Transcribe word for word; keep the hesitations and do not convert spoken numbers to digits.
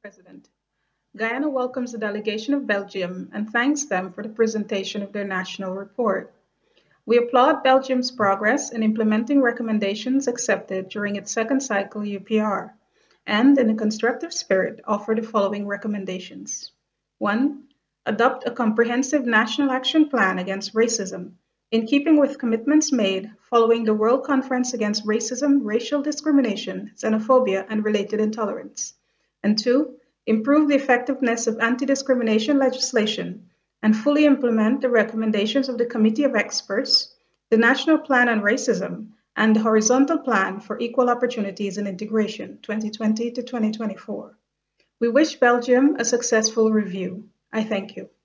President. Guyana welcomes the delegation of Belgium and thanks them for the presentation of their national report. We applaud Belgium's progress in implementing recommendations accepted during its second cycle U P R, and in a constructive spirit offer the following recommendations. One, adopt a comprehensive national action plan against racism, in keeping with commitments made following the World Conference Against Racism, Racial Discrimination, Xenophobia, and Related Intolerance. And two, improve the effectiveness of anti discrimination legislation and fully implement the recommendations of the Committee of Experts, the National Plan on Racism, and the Horizontal Plan for Equal Opportunities and Integration twenty twenty to twenty twenty-four. We wish Belgium a successful review. I thank you.